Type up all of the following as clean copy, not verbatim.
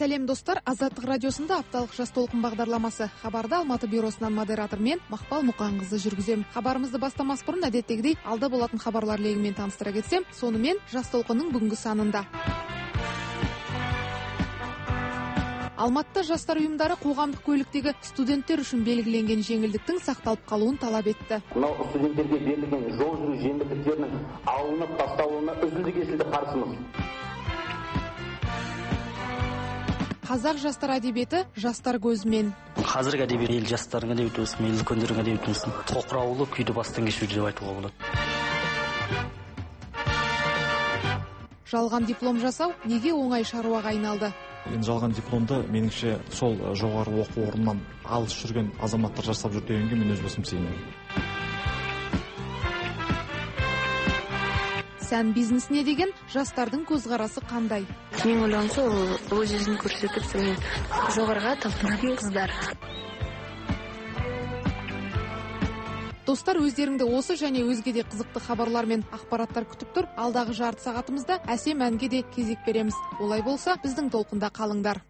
Сәлем достар, Азаттық радиосында апталық жас толқын бағдарламасы. Хабарды Алматы бюросынан модератор мен Мақпал Мұқанқызы жүргізем. Хабарымызды бастамас бұрын әдеттегідей алда болатын хабарлар легімен таныстыра кетсем, сонымен жас толқынның бүгінгі санында. Алматыда жастар ұйымдары қоғамдық көліктегі студенттер үшін белгіленген жеңілдіктің сақталып қалуын талап етті. Мынау студенттерге берілген жол жүру жеңілдіктерінің алынып тасталуына үзілді-кесілді қарсымыз. Қазақ жастар әдебиеті жастар көзімен. Қазіргі әдебиет ел жастарының әдебиеті болсын, ел үлкендердің әдебиеті болсын, тоқыраулы күйді бастан кешуде деп айтуға болады. Жалған диплом жасау неге оңай шаруаға айналды? Енді жалған дипломды меніңше сол жоғары оқу орнынан алыс жүрген азаматтар жасап жүр дегенге мен өз басым сенемін. Сән бизнесіне деген жастардың көзқарасы қандай? Мен ойлауымша ол өз-өзін көрсетіп жоғарыға талпынатын қыздар. Достар, өздеріңді осы және өзге де қызықты хабарлар мен ақпараттар күтіп тұр. Алдағы жарты сағатымызда әсем әнге де кезек береміз. Олай болса, біздің толқында қалыңдар.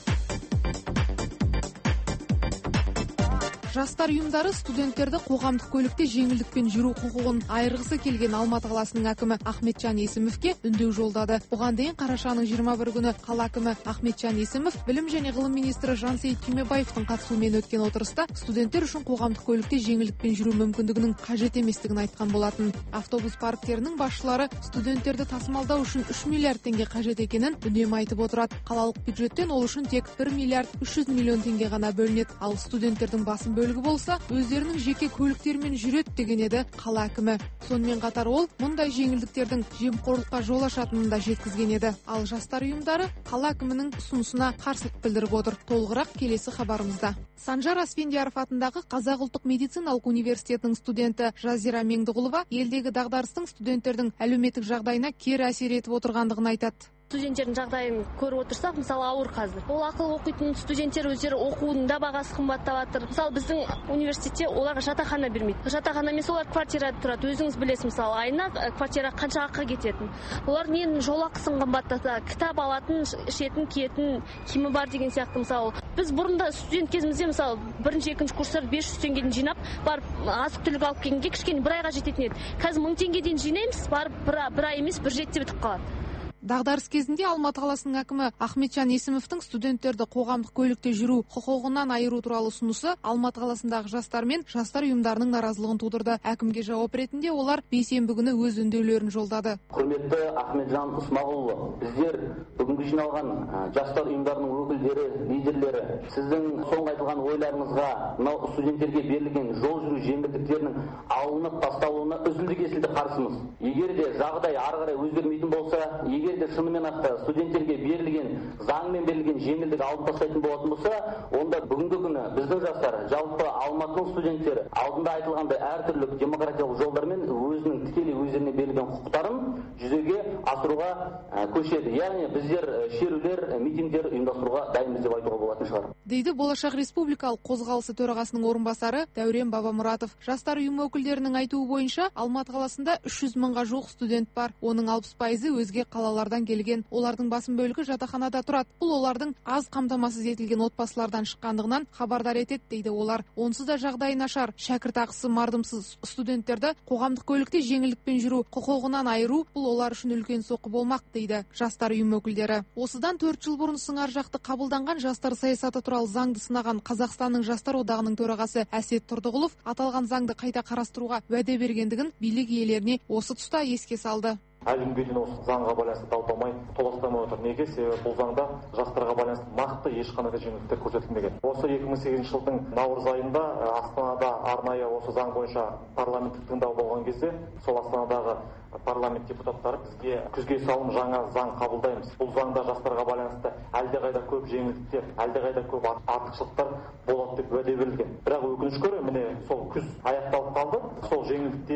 Жастар ұйымдары студенттерді қоғамдық көлікте жеңілдікпен жүру құқығын айырғысы келген Алматы қаласының әкімі Ахметжан Есімовке үндеу жолдады. Бұған дейін қарашаның 21 күні қала әкімі Ахметжан Есімов білім және ғылым министрі Жансейіт Түймебаевтың қатысуымен өткен отырыста студенттер үшін қоғамдық көлікте жеңілдікпен жүру мүмкіндігінің қажет еместігін айтқан болатын. Автобус парктерінің басшылары студенттерді тасымалдау үшін 3 миллиард теңге қажет екенін үнемі айтып отырады. Қалалық бюджеттен ол үшін тек 1 миллиард 300 миллион теңге ғана бөлінеді. Ал студенттердің басым бөлігі болса, өздерінің жеке көліктерімен жүреді деген еді қала әкімі. Сонымен қатар ол мұндай жеңілдіктердің жемқорлыққа жол ашатынын да жеткізген еді. Ал жастар ұйымдары қала әкімінің ұсынысына қарсылық білдіріп отыр. Толығырақ келесі хабарымызда. Санжар Асфендияров атындағы Қазақ ұлттық медициналық университетінің студенті Жазира Меңдіғұлова елдегі дағдарыстың студенттердің әлеуметтік жағдайына кері әсер етіп отырғандығын айтады. Студенттердің жағдайын көріп отырсақ, мысалы ауыр қазір. Ол ақылы оқитын студенттер өздері оқудың да бағасы қымбаттап жатыр. Мысалы біздің университетте оларға жатақхана бермейді. Жатақхана емес, олар квартирада тұрады. Өзіңіз білесіз, мысалы айына квартира қанша ақы кететін. Олар ненің жол ақысын қымбаттата, кітап алатын, ішетін, киетін киімі бар деген сияқты. Мысалы біз бұрында студент кезімізде мысалы бірінші, екінші курстар 500 теңгеден жинап, барып азық-түлік алып келгенге кішкене бір айға жететін еді. Қазір 1000 теңгеден жинаймыз, барып бір ай емес, бір жетіде бітіп қалады. Дағдарыс кезінде Алматы қаласының әкімі Ахметжан Есімовтің студенттерді қоғамдық көлікте жүру құқығынан айыру туралы ұсынысы Алматы қаласындағы жастар мен жастар ұйымдарының наразылығын тудырды. Әкімге жауап ретінде олар бейсенбі күні өз үндеулерін жолдады. Құрметті Ахметжан Исмағұлұлы, біздер бүгінгі жиналған жастар ұйымдарының өкілдері, лидерлері, сіздің соңғы айтылған ойларыңызға мынау студенттерге берілген жол жүру жеңілдіктерінің алынып тасталуына үзілді-кесілді қарсымыз. Егер де жағдай ары қарай өзгермейтін болса, егер де шынымен ақ студенттерге берілген заңмен берілген жеңілдік алып тастайтын болатын болса, онда бүгінгі күні біздің жастар, жалпы Алматының студенттері алдында айтылғандай әртүрлі демократиялық жолдармен өзінің тікелей өздеріне берілген құқықтарын жүзеге асыруға көшеді. Яғни біздер шерулер, митингтер ұйымдастыруға дайынбыз деп айтуға болатын шығар. Дейді Болашақ Республикалық қозғалысы төрағасының орынбасары Дәурен Бабамұратов. Жастар ұйымы өкілдерінің айтуы бойынша Алматы қаласында 300 мыңға жуық студент бар. Оның 60% өзге қалалардан келген. Олардың басым бөлігі жатақханада тұрады. Бұл олардың аз қамтамасыз етілген отбасылардан шыққандығынан хабардар етеді дейді олар. Онсыз да жағдайы нашар, шәкіртақысы мардымсыз студенттерді қоғамдық көлікте жеңілдікпен жүру құқығынан айыру бұл олар үшін үлкен соққы болмақ дейді жастар ұйымы өкілдері. Осыдан 4 жыл бұрын сыңар жақты қабылданған жастар саясаты туралы заңды сынаған Қазақстанның жастар одағының төрағасы Әсет Тұрдығұлов аталған заңды қайта қарастыруға уәде бергендігін билік иелеріне осы тұста еске салды. Әлі күнге дейін осы заңға байланысты дау дамай толастамай отыр. Неге? Себебі бұл заңда жастарға байланысты нақты ешқандай да жеңілдіктер көрсетілмеген. Осы 2008 жылдың наурыз айында Астанада арнайы осы заң бойынша парламенттік тыңдау болған кезде сол Астанадағы парламент депутаттары бізге күзге салым жаңа заң қабылдаймыз. Бұл заңда жастарға байланысты әлдеқайда көп жеңілдіктер, әлдеқайда көп артықшылықтар болады деп уәде берілген. Бірақ өкінішке орай міне сол күз аяқталып қалды. Сол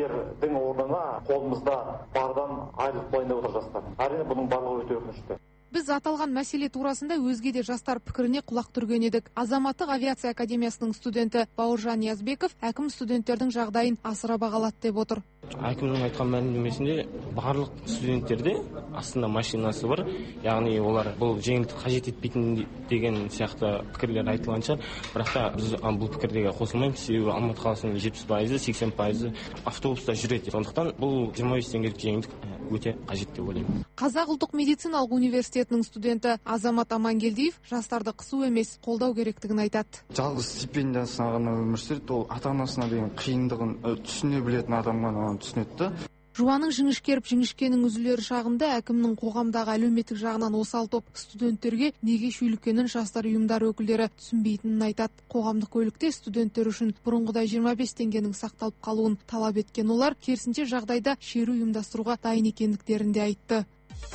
жеңілдіктердің орнына қолымызда бардан айырылып қалайын деп отыр жастар. Әрине бұның барлығы өте өкінішті. Біз аталған мәселе турасында өзге де жастар пікіріне құлақ түрген едік. Азаматтық авиация академиясының студенті Бауыржан Язбеков әкім студенттердің жағдайын асыра бағалады деп отыр. Әкімнің айтқан мәлімдемесінде барлық студенттерде астында машинасы бар, яғни олар бұл жеңілдік қажет етпейтін деген сияқты пікірлер айтылғанша, бірақ та біз бұл пікірдегі қосылмаймыз. Себебі Алматы қаласының 70%, 80% автобуста жүреді. Сондықтан бұл 25 теңгелік жеңілдік өте қажет деп ойлаймын. Қазақ ұлттық медициналық университетінің студенті Азамат Амангелдиев жастарды қысу емес, қолдау керектігін айтады. Жалғыз стипендиясына ғана өмір сүреді, ол ата-анасына деген қиындығын түсіне білетін адам ғана түсінеді. Жуаның жіңішкеріп жіңішкенің үзілері шағында әкімнің қоғамдағы әлеуметтік жағынан осал топ студенттерге неге шүйліккенін жастар ұйымдары өкілдері түсінбейтінін айтады. Қоғамдық көлікте студенттер үшін бұрынғыдай 25 теңгенің сақталып қалуын талап еткен олар керісінше жағдайда шеру ұйымдастыруға дайын екендіктерін де айтты.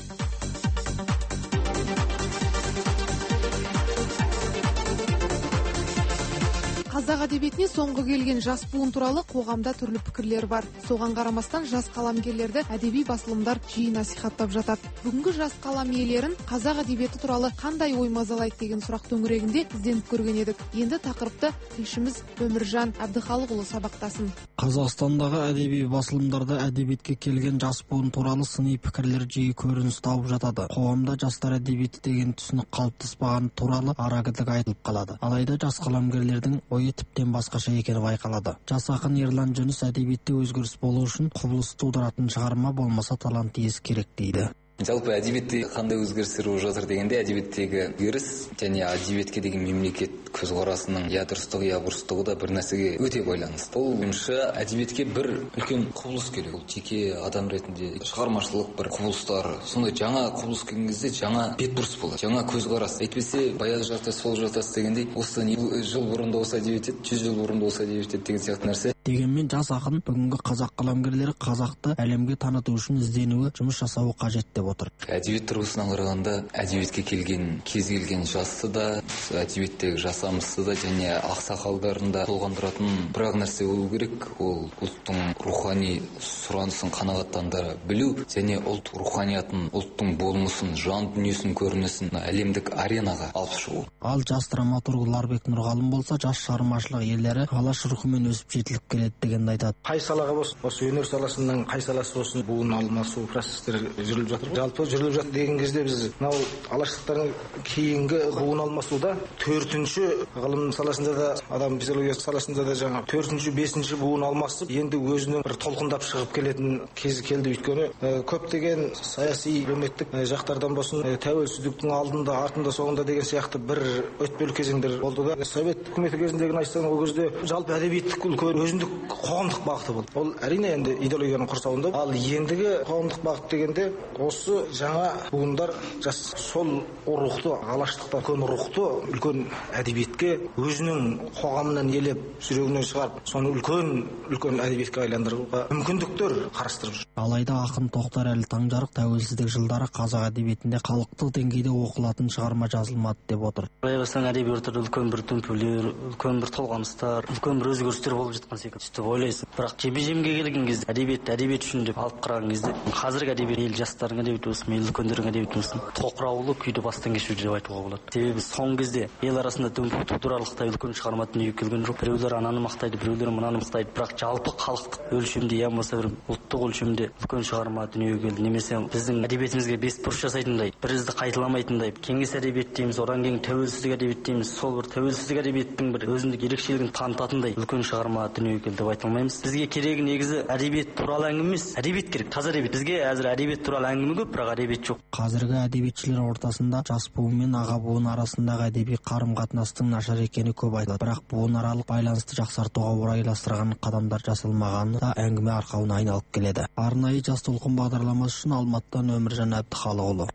Қазақ әдебиетіне соңғы келген жас буын туралы қоғамда түрлі пікірлер бар. Соған қарамастан жас қаламгерлерді әдеби басылымдар жиі насихаттап жатады. Бүгінгі жас қалам иелерін қазақ әдебиеті туралы қандай ой мазалайды деген сұрақ төңірегінде ізденіп көрген едік. Енді тақырыпты тілшіміз Өміржан Әбдіхалықұлы сабақтасын. Қазақстандағы әдеби басылымдарда әдебиетке келген жас буын туралы сыни пікірлер жиі көрініс тауып жатады. Қоғамда жастар әдебиеті деген түсінік қалыптаспаған туралы арагідік айтылып қалады. Алайда жас қаламгерлердің ойы тіптен басқаша екені байқалады. Жас ақын Ерлан Жүніс әдебиетте өзгеріс болу үшін құбылыс тудыратын шығарма болмаса талант иесі керек дейді. Жалпы әдебиетте қандай өзгерістер болып жатыр дегенде, әдебиеттегі өзгеріс және әдебиетке деген мемлекет көзқарасының я дұрыстығы, я бұрыстығы да бір нәрсеге өте байланысты. Ол бойынша әдебиетке бір үлкен құбылыс керек. Ол жеке адам ретінде шығармашылық бір құбылыстар, сондай жаңа құбылыс келген кезде жаңа бетбұрыс болады, жаңа көзқарас. Әйтпесе баяғы жартас, сол жартас дегендей, осыдан жыл бұрында осы әдебиет еді, 100 жыл бұрында осы әдебиет еді деген сияқты нәрсе. Дегенмен жас ақын бүгінгі қазақ қаламгерлері қазақты әлемге таныту үшін ізденуі, жұмыс жасауы қажет деп отыр. Әдебиет тұрғысынан қарағанда әдебиетке келген кез келген жасты да, әдебиеттегі жасамысты да және ақсақалдарын да толғандыратын бір нәрсе болу керек. Ол ұлттың рухани сұранысын қанағаттандыра білу және ұлт руханиятын, ұлттың болмысын, жан дүниесінің көрінісін әлемдік аренаға алып шығу. Ал жас драматург Ларбек Нұрғалым болса, жас шығармашылық иелері алаш рухымен өсіп жетіліп келеді дегенді айтады. Қай салаға болсын, осы өнер саласының қай саласы болсын, буын алмасу процестері жүріп жатыр. Жалпы жүріп жатыр деген кезде біз мынау алаштықтардың кейінгі буын алмасуда 4-ші ғылым саласында да, адам физиологиясы саласында да жаңа 4-ші, 5-ші буын алмасып, енді өзінің бір толқындап шығып келетін кезі келді. Өйткені көптеген саяси әлеуметтік жақтардан болсын, тәуелсіздіктің алдында, артында, соңында деген сияқты бір өтпелі кезеңдер болды да. Совет үкіметі кезіндегі айтсаң, ол кезде жалпы әдебиеттік үлкен өзіндік қоғамдық бағыты болды. Ол әрине енді идеологияның құрсауында. Ал ендігі қоғамдық бағыт дегенде осы жаңа буындар жас сол рухты, алаштықтан үлкен рухты үлкен әдебиетке өзінің қоғамынан елеп, жүрегінен шығарып, соны үлкен әдебиетке айландыруға мүмкіндіктер қарастырып жүр. Алайда ақын Тоқтарәлі Таңжарық тәуелсіздік жылдары қазақ әдебиетінде халықтық деңгейде оқылатын шығарма жазылмады деп отыр. Ойласаң әдебиетте үлкен бір дүмпулер, үлкен бір толғаныстар, үлкен бір өзгерістер болып жатқан секілді. Сөйтіп ойлайсың. Бірақ жеме-жемге келген кезде әдебиет үшін деп алып қараған кезде қазіргі әдебиет ел жастардың әдебиеті болсын, ел үлкендердің әдебиеті болсын, тоқыраулы күйді бастан кешуде деп айтуға болады. Себебі соңғы кезде ел арасында дүмпу тудырарлықтай үлкен шығарма дүниеге келген жоқ. Біреулер ананы мақтайды, біреулер мынаны мақтайды, бірақ жалпы халықтық өлшемде, я болмаса бір ұлттық өлшемде үлкен шығарма дүниеге келді. Немесе біздің әдебиетімізге бетбұрыс жасайтындай, бір ізді қайталамайтындай, кеңес әдебиет дейміз, одан кейін тәуелсіздік әдебиет дейміз, сол бір тәуелсіздік әдебиеттің бір өзіндік ерекшелігін танытатындай үлкен шығарма дүниеге келді деп айта алмаймыз. Бізге керегі негізі әдебиет туралы әңгіме емес, әдебиет керек, таза әдебиет. Бізге әзір әдебиет туралы әңгіме көп, бірақ әдебиет жоқ. Қазіргі әдебиетшілер ортасында жас буын мен аға буын арасындағы әдеби қарым-қатынастың нашар екені көп айтылады. Бірақ буын аралық байланысты жақсартуға орайластырған қадамдар жасалмағаны да әңгіме арқауына айналып келеді. Арнайы жас толқын бағдарламасы үшін Алматыдан Өміржан Әбдіхалықұлы.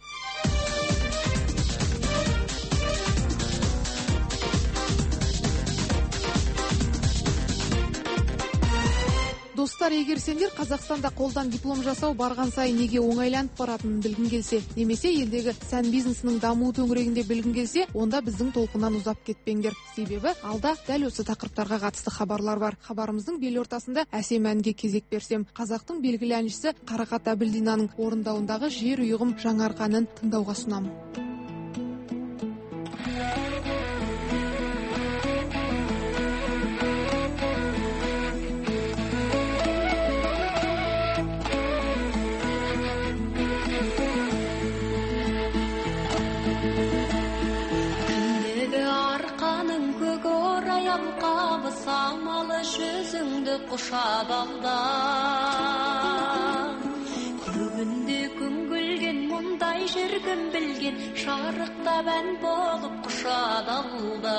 Достар, егер сендер Қазақстанда қолдан диплом жасау барған сайын неге оңайланып баратынын білгің келсе, немесе елдегі сән бизнесінің дамуы төңірегінде білгің келсе, онда біздің толқыннан ұзап кетпеңдер. Себебі алда дәл осы тақырыптарға қатысты хабарлар бар. Хабарымыздың бел ортасында әсем әнге кезек берсем, қазақтың белгілі әншісі Қарақат Әбілдинаның орындауындағы Жер ұйығым жаңарғанын тыңдауға ұсынамын. Самалы жүзіңді құшап алда, көгінде күн күлген мұндай жүргім білген, шарықтап ән болып құшады алда.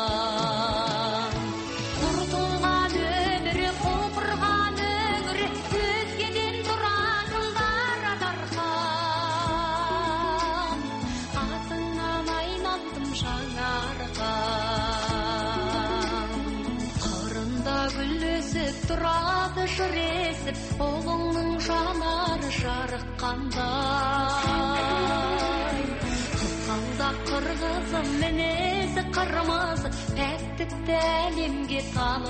Құртылған өмірі, құлпырған өңірі, өзгеден тұран жылдар адархан, атыңнан айналдым жаңарған. Гүлесіп тұрады жыр есіп, ұлыңның жанары жарыққандай. Қызғалдақ қырғызым мінезі қырмызы, пәктікті әлемге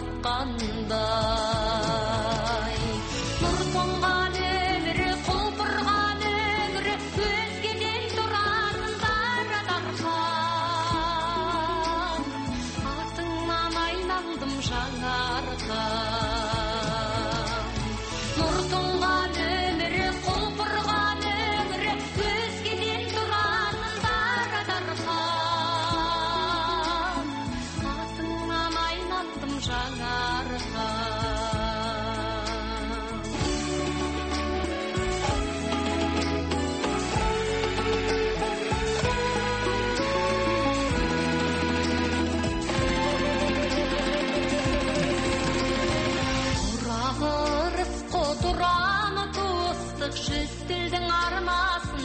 танытқандай. Нұр тоңған өмірі, құлпырған өңірі, өзгеден тұратын дара дархан. Атыңнан айналдым жаңарған. Нұр тоңған өмірі, құлпырған өңірі, өзгеден тұратын дара дархан. Атыңнан айналдым жаңарған. Тұраны туыстық жүз тілдің арнасын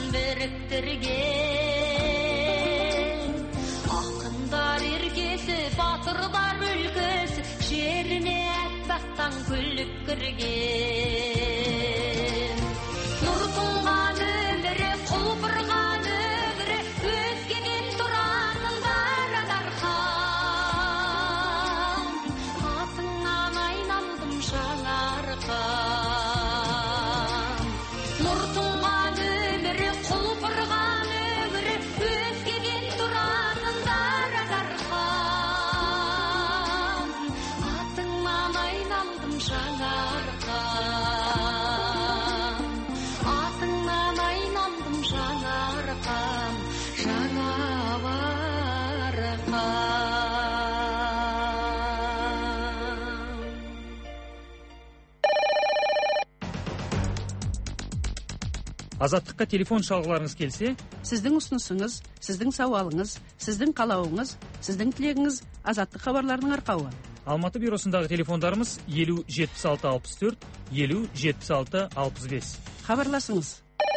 біріктірген. Ақындар ергесі, батырдар өлкесі, жеріне әппақтан күліп кірген. Нұр тоңған өмірі, құлпырған өмірі, өзгеден тұратын дара дархан. Атыңнан айналдым жаңарған. Азаттыққа телефон шалғыларыңыз келсе, сіздің ұсынысыңыз, сіздің сауалыңыз, сіздің қалауыңыз, сіздің тілегіңіз Азаттық хабарларының арқауы. Алматы бюросындағы телефондарымыз 50 76 64, 50 76 65. Хабарласыңыз.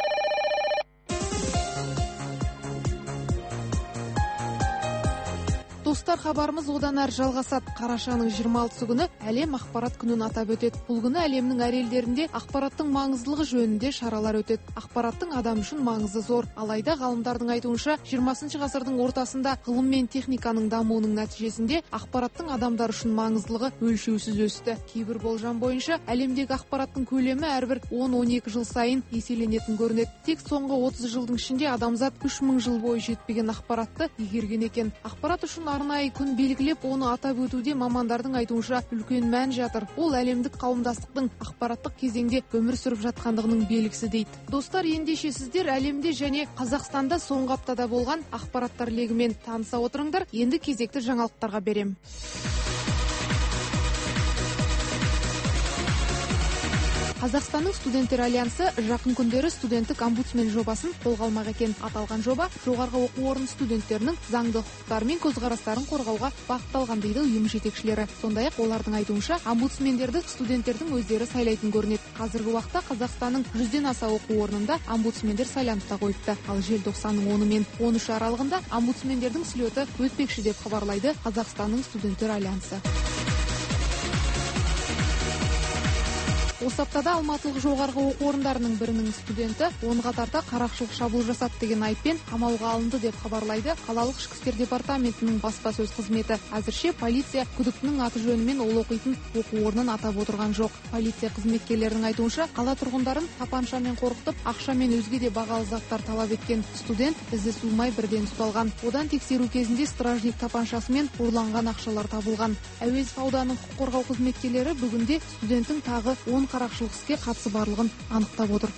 Достар, хабарымыз одан әрі жалғасады. Қарашаның 26 күні әлем ақпарат күнін атап өтеді. Бұл күні әлемнің әр елдерінде ақпараттың маңыздылығы жөнінде шаралар өтеді. Ақпараттың адам үшін маңызы зор. Алайда ғалымдардың айтуынша 20 ғасырдың ортасында ғылым мен техниканың дамуының нәтижесінде ақпараттың адамдар үшін маңыздылығы өлшеусіз өсті. Кейбір болжам бойынша әлемдегі ақпараттың көлемі әрбір 10-12 жыл сайын еселенетін көрінеді. Тек соңғы 30 жылдың ішінде адамзат 3000 жыл бойы жетпеген ақпаратты игерген екен. Ақпарат үшін арнайы күн белгілеп, оны атап өтуде мамандардың айтуынша үлкен мән жатыр. Ол әлемдік қауымдастықтың ақпараттық кезеңде өмір сүріп жатқандығының белгісі дейді. Достар, ендеше сіздер әлемде және Қазақстанда соңғы аптада болған ақпараттар легімен таныса отырыңдар. Енді кезекті жаңалықтарға берем. Қазақстанның студенттер альянсы жақын күндері студенттік омбудсмен жобасын қолға алмақ екен. Аталған жоба жоғарғы оқу орны студенттерінің заңды құқықтары мен көзқарастарын қорғауға бағытталған дейді ұйым жетекшілері. Сондай-ақ олардың айтуынша омбудсмендерді студенттердің өздері сайлайтын көрінеді. Қазіргі уақытта Қазақстанның 100-ден аса оқу орнында омбудсмендер сайланып та қойыпты. Ал желтоқсанның 10 мен 13 аралығында омбудсмендердің слеті өтпекші деп хабарлайды Қазақстанның студенттер альянсы. Осы аптада Алматылық жоғарғы оқу орындарының бірінің студенті 10-ға тарта қарақшылық шабуыл жасады деген айыппен қамауға алынды деп хабарлайды қалалық ішкі істер департаментінің баспасөз қызметі. Әзірше полиция күдіктінің аты жөнімен ол оқитын оқу орнын атап отырған жоқ. Полиция қызметкерлерінің айтуынша, қала тұрғындарын тапаншамен қорқытып, ақша мен өзге де бағалы заттар талап еткен студент ізі суымай бірден ұсталған. Одан тексеру кезінде стражник тапаншасымен ұрланған ақшалар табылған. Әуезов ауданының құқық қорғау қызметкерлері бүгінде студенттің тағы 10 қарақшылық іске қатысы барлығын анықтап отыр.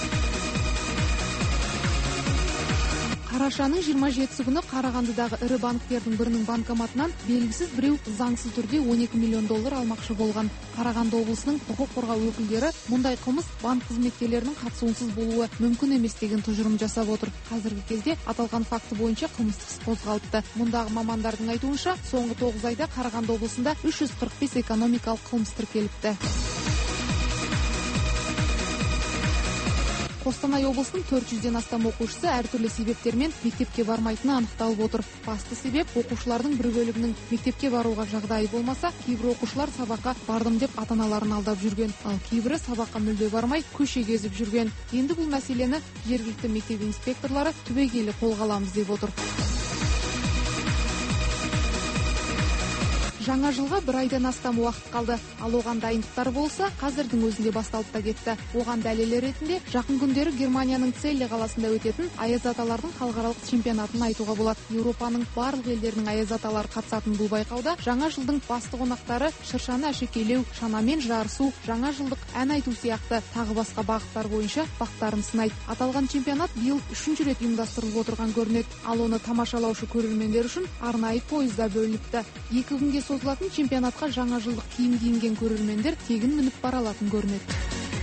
Қарашаның 27 күні Қарағандыдағы ірі банктердің бірінің банкоматынан белгісіз біреу заңсыз түрде $12 миллион алмақшы болған. Қарағанды облысының құқық қорғау өкілдері мұндай қылмыс банк қызметкерлерінің қатысуынсыз болуы мүмкін емес деген тұжырым жасап отыр. Қазіргі кезде аталған факті бойынша қылмыстық іс қозғалыпты. Мұндағы мамандардың айтуынша, соңғы 9 айда Қарағанды облысында 345 экономикалық қылмыс тіркеліпті. Қостанай облысының 400-ден астам оқушысы әртүрлі себептермен мектепке бармайтыны анықталып отыр. Басты себеп оқушылардың бір бөлігінің мектепке баруға жағдайы болмаса, кейбір оқушылар сабаққа бардым деп ата-аналарын алдап жүрген, ал кейбірі сабаққа мүлде бармай көше кезіп жүрген. Енді бұл мәселені жергілікті мектеп инспекторлары түбегейлі қолға аламыз деп отыр. Жаңа жылға бір айдан астам уақыт қалды, ал оған дайындықтар болса, қазірдің өзінде басталып та кетті. Оған дәлелі ретінде жақын күндері Германияның Целле қаласында өтетін аяз аталардың халықаралық чемпионатын айтуға болады. Еуропаның барлық елдерінің аяз аталары қатысатын бұл байқауда жаңа жылдың басты қонақтары шыршаны әшекейлеу, шанамен жарысу, жаңа жылдық ән айту сияқты тағы басқа бағыттар бойынша бақтарын сынайды. Аталған чемпионат биыл 3-ші рет ұйымдастырылып отырған көрінеді, ал оны тамашалаушы көрермендер үшін арнайы пойызда бөлініпті. 2 күнге созылатын чемпионатқа жаңа жылдық киім киінген көрермендер тегін мініп бара алатын көрінеді.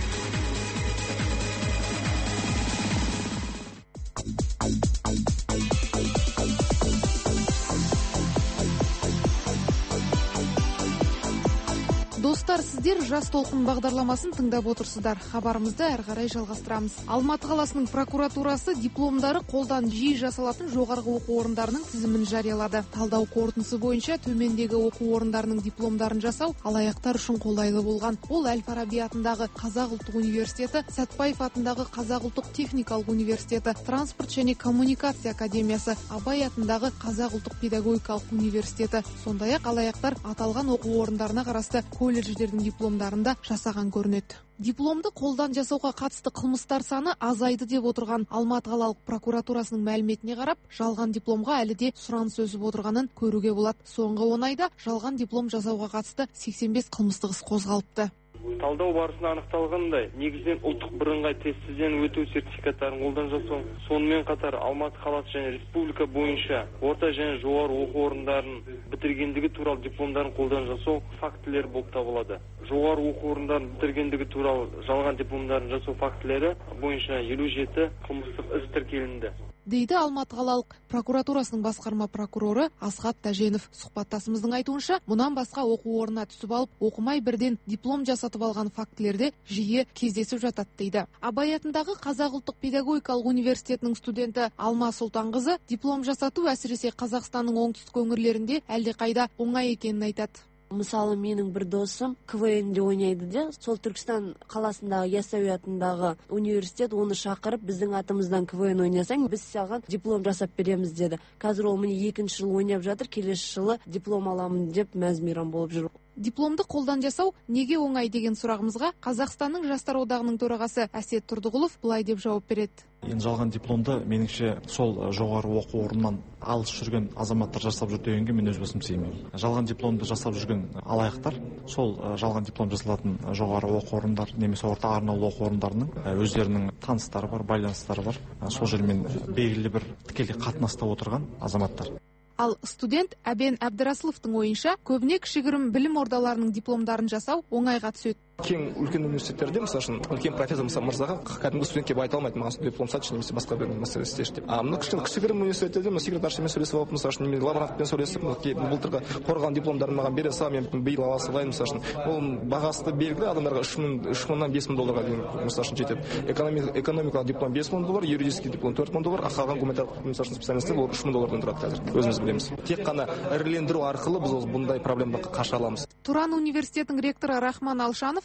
Достар, сіздер жас толқын бағдарламасын тыңдап отырсыздар. Хабарымызды әрі қарай жалғастырамыз. Алматы қаласының прокуратурасы дипломдары қолдан жиі жасалатын жоғарғы оқу орындарының тізімін жариялады. Талдау қорытындысы бойынша төмендегі оқу орындарының дипломдарын жасау алаяқтар үшін қолайлы болған. Ол Әл-Фараби атындағы Қазақ ұлттық университеті, Сәтпаев атындағы Қазақ ұлттық техникалық университеті, Транспорт және коммуникация академиясы, Абай атындағы Қазақ ұлттық педагогикалық университеті. Сондай-ақ алаяқтар аталған оқу орындарына қарасты колледждердің дипломдарында жасаған көрінеді. Дипломды қолдан жасауға қатысты қылмыстар саны азайды деп отырған Алматы қалалық прокуратурасының мәліметіне қарап, жалған дипломға әлі де сұраныс өсіп отырғанын көруге болады. Соңғы 10 айда жалған диплом жасауға қатысты 85 қылмыстық іс қозғалыпты. Талдау барысында анықталғандай, негізінен ұлттық бірыңғай тестіден өту сертификаттарын қолдан жасау, сонымен қатар Алматы қаласы және республика бойынша орта және жоғары оқу орындарын бітіргендігі туралы дипломдарын қолдан жасау фактілері болып табылады. Жоғары оқу орындарын бітіргендігі туралы жалған дипломдарын жасау фактілері бойынша 57 қылмыстық іс тіркелінді, дейді Алматы қалалық прокуратурасының басқарма прокуроры Асхат Тәженов. Сұхбаттасымыздың айтуынша, мұнан басқа оқу орнына түсіп алып, оқымай бірден диплом жасатып алған фактілерде жиі кездесіп жатады дейді. Абай атындағы Қазақ ұлттық педагогикалық университетінің студенті Алма Сұлтанқызы диплом жасату әсіресе Қазақстанның оңтүстік өңірлерінде әлдеқайда оңай екенін айтады. Мысалы, менің бір досым КВН-де ойнайды де, сол Түркістан қаласындағы Ясауи атындағы университет оны шақырып, біздің атымыздан КВН ойнасаң, біз саған диплом жасап береміз деді. Қазір ол міне 2-ші жыл ойнап жатыр, келесі жылы диплом аламын деп мәз-мейрам болып жүр. Дипломды қолдан жасау неге оңай деген сұрағымызға Қазақстанның жастар одағының төрағасы Әсет Тұрдығұлов былай деп жауап береді. Енді жалған дипломды меніңше сол жоғары оқу орнынан алыс жүрген азаматтар жасап жүр дегенге мен өз басым сенемін. Жалған дипломды жасап жүрген алаяқтар сол жалған диплом жасалатын жоғары оқу орындар немесе орта арнаулы оқу орындарының өздерінің таныстары бар, байланыстары бар. Сол жермен белгілі бір тікелей қатынаста отырған азаматтар. Ал студент Әбен Әбдірасыловтың ойынша, көбіне кішігірім білім ордаларының дипломдарын жасау оңайға түседі. Кең үлкен университеттерде, мысалы үшін, үлкен профессор мырзаға кәдімгі студентке айта алмайды, маған диплом сатшы немесе басқа бір мәселе істеші деп. Мына кішігірім университеттерде секретаршымен сөйлесіп алып, мысалы үшін, мен лаборантпен сөйлесіп, былтырғы қорғаған дипломдарын маған бере сала, мен биыл ала салайын, мысалы үшін. Ол бағасы белгілі, адамдарға 3.000-нан 5.000 долларға дейін, мысалы үшін, жетеді. Экономикалық диплом $5.000, юридический диплом $4.000, а қалған гуманитарлық, мысалы үшін, специалистер ол $3.000 тұрады қазір. Өзіміз білеміз. Тек қана ірілендіру арқылы біз бұндай проблеманы қаша аламыз. Туран университетінің ректоры Рахман Алшанов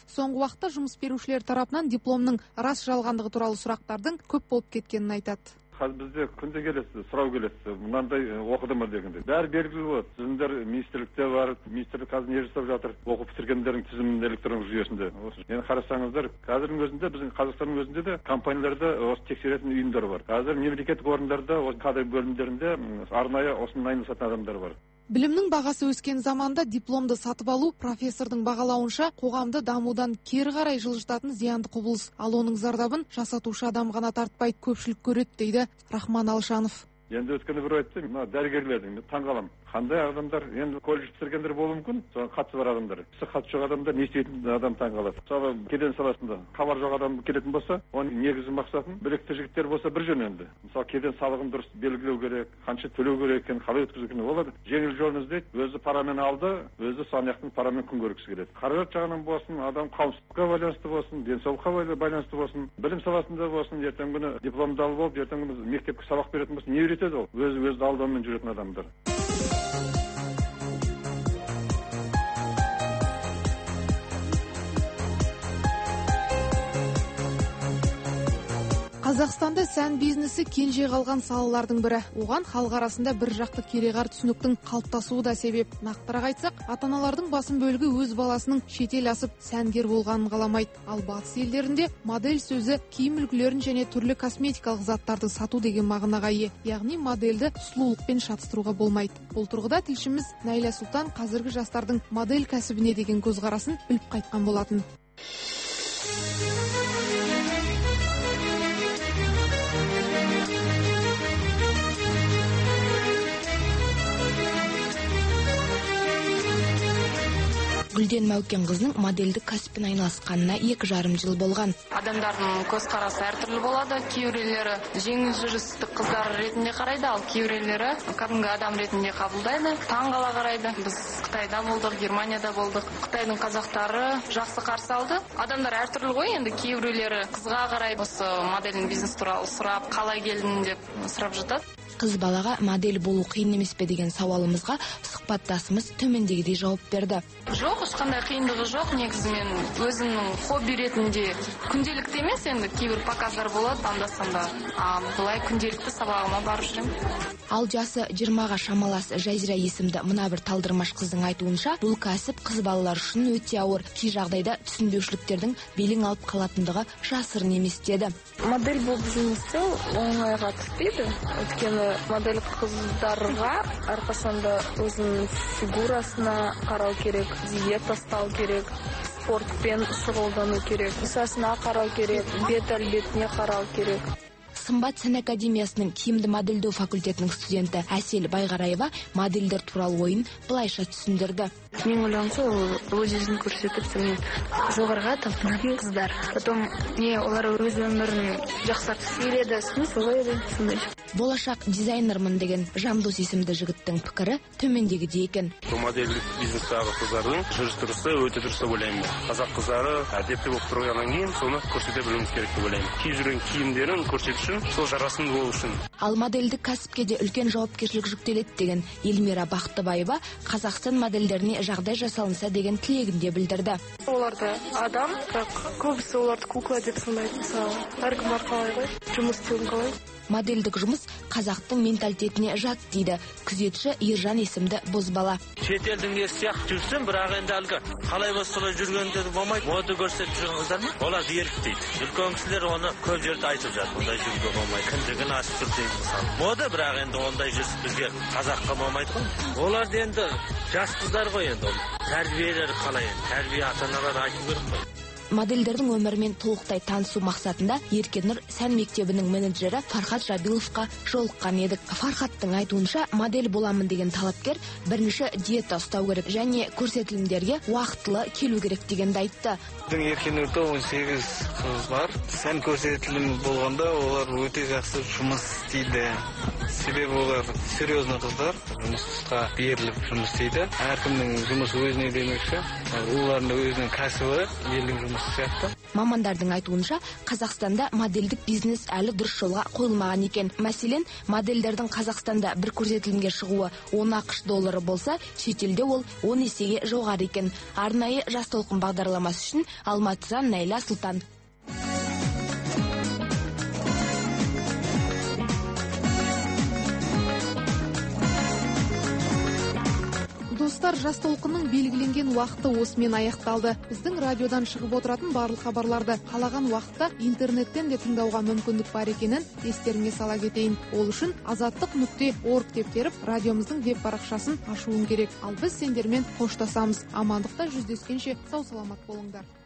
Соңғы уақытта жұмыс берушілер тарапынан дипломның рас жалғандығы туралы сұрақтардың көп болып кеткенін айтады. Қазір бізде күнде келесіз, сұрау келесіз, мынандай оқыды ма дегенде. Бәрі белгілі болады. Тізімдер министрлікте бар, министрлік қазір не жасап жатыр? Оқып бітіргендердің тізімін электрондық жүйесінде. Енді қарасаңыздар, қазірдің өзінде біздің Қазақстанның өзінде де компанияларда осы тексеретін ұйымдар бар. Қазір мемлекеттік орындарда осы кадр бөлімдерінде арнайы осымен айналысатын адамдар бар. Білімнің бағасы өскен заманда дипломды сатып алу профессордың бағалауынша қоғамды дамудан кері қарай жылжытатын зиянды құбылыс. Ал оның зардабын жасатушы адам ғана тартпайды, көпшілік көреді дейді Рахман Алшанов. Енді өткені бір айтты, мына дәрігерлердің таңғаламын. Қандай адамдар, енді колледж бітіргендер болуы мүмкін, соған қатысы бар адамдар. Қатысы жоқ адамдар не істейтін адам таңғалады. Мысалы, кеден саласында хабар жоқ адам келетін болса, оның негізгі мақсатын білекті жігіттер болса бір жөн енді. Мысалы, кеден салығын дұрыс белгілеу керек, қанша төлеу керек екенін, қалай өткізу керек олар жеңіл жолын іздейді. Өзі парамен алды, өзі санаяқтың парамен күн көргісі келеді. Қаражат жағынан болсын, адам қауіпсіздікке байланысты болсын, денсаулыққа байланысты болсын, білім саласында болсын, ертеңгі күні дипломды алып алып, ертеңгі күні мектепке сабақ беретін болсын, не үйретеді ол? Өзі алдаумен жүретін адамдар. Қазақстанда сән бизнесі кенже қалған салалардың бірі. Оған халық арасында бір жақты кереғар түсініктің қалыптасуы да себеп. Нақтырақ айтсақ, ата-аналардың басым бөлігі өз баласының шетел асып сәнгер болғанын қаламайды. Ал батыс елдерінде модель сөзі киім үлгілерін және түрлі косметикалық заттарды сату деген мағынаға ие. Яғни модельді сұлулықпен шатыстыруға болмайды. Бұл тұрғыда тілшіміз Найля Сұлтан қазіргі жастардың модель кәсібіне деген көзқарасын біліп қайтқан болатын. Гүлден Мәукен қызының модельдік кәсіппен айналысқанына 2,5 жыл болған. Адамдардың көзқарасы әртүрлі болады. Кейбіреулері жеңіл жүрістік қыздар ретінде қарайды, ал кейбіреулері кәдімгі адам ретінде қабылдайды. Таңғала қарайды. Біз Қытайда болдық, Германияда болдық. Қытайдың қазақтары жақсы қарсы алды. Адамдар әртүрлі ғой, енді кейбіреулері қызға қарайды. Осы модельдің бизнес туралы сұрап, қалай келдің деп сұрап жатады. Қыз балаға модель болу қиын емес пе деген сауалымызға сұхбаттасымыз төмендегідей жауап берді. Жоқ, ешқандай қиындығы жоқ. Негізі мен өзімнің хобби ретінде күнделікті емес, енді кейбір показдар болады анда-санда. Бұлай күнделікті сабағыма барып жүремін. Ал жасы 20-ға шамалас Жазира есімді мына бір талдырмаш қыздың айтуынша, бұл кәсіп қыз балалар үшін өте ауыр. Кей жағдайда түсінбеушіліктердің белең алып қалатындығы жасырын емес деді. Модель болып жұмыс істеу оңайға түспейді. Өйткені модель қыздарға әрқашанда өзінің фигурасына қарау керек, диета ұстау керек, спортпен шұғылдану керек, ұсасына қарау керек, бет әлбетіне қарау керек. Сымбат сән академиясының киімді модельдеу факультетінің студенті Әсел Байғараева модельдер туралы ойын былайша түсіндірді. Мен ойлауымша, ол өз өзін көрсетіп, жоғарыға талпынатын қыздар. Потом олар өз өмірін жақсартқысы келеді, смысл ғой сондай. Болашақ дизайнермін деген Жандос есімді жігіттің пікірі төмендегідей екен. Модельдік бизнестағы қыздардың жүріс-тұрысы өте дұрыс деп ойлаймын. Қазақ қыздары әдепті болып тұрғаннан кейін соны көрсете білуіміз керек деп ойлаймын. Киіп жүрген киімдерін көрсету үшін, сол жарасымды болу үшін. Ал модельдік кәсіпке де үлкен жауапкершілік жүктеледі деген Елмира Бақтыбаева Қазақстан модельдеріне жағдай жасалынса деген тілегінде білдірді. Оларды адам, бірақ көбісі оларды кукла деп санайды. Мысалы, әркім қалай ғой, жұмыс істеуін қалай. Модельдік жұмыс қазақтың менталитетіне жат дейді күзетші Ержан есімді бозбала. Шетелдің сияқты жүрсін, бірақ енді әлгі қалай болса жүргенде болмайды. Мода көрсетіп жүрген қыздар ма? Олар еріктейді. Үлкен кісілер оны көп жерде айтып жатыр. Ондай жүруге болмайды. Кіндігін ашып жүр дейді мысалы. Мода, бірақ енді ондай жүріс бізге қазаққа болмайды ғой. Олар енді жас қыздар ғой енді. Тәрбиелері қалай енді? Тәрбие ата-аналар айту керек қой. Модельдердің өмірімен толықтай танысу мақсатында Еркенұр сән мектебінің менеджері Фархат Жабиловқа жолыққан едік. Фархаттың айтуынша, модель боламын деген талапкер бірінші диета ұстау керек және көрсетілімдерге уақытылы келу керек дегенді айтты. Еркенұрда 18 қыз бар. Сән көрсетілімі болғанда олар өте жақсы жұмыс істейді. себебі олар серьезный қыздар, жұмысқа беріліп жұмыс істейді. Әркімнің жұмысы өзіне демекші, олардың өзінің кәсібі елдің жұмысы сияқты. Мамандардың айтуынша, Қазақстанда модельдік бизнес әлі дұрыс жолға қойылмаған екен. Мәселен, модельдердің Қазақстанда бір көрсетілімге шығуы 10 ақш доллары болса, шетелде ол 10 есеге жоғары екен. Арнайы жас толқын бағдарламасы үшін Алматыдан Найла Сұлтан. Достар, жас толқынның белгіленген уақыты осымен аяқталды. Біздің радиодан шығып отыратын барлық хабарларды қалаған уақытта интернеттен де тыңдауға мүмкіндік бар екенін естеріңе сала кетейін. Ол үшін azаттық.org деп теріп, радиомыздың веб парақшасын ашуың керек. Ал біз сендермен қоштасамыз. Амандықта жүздескенше сау саламат болыңдар.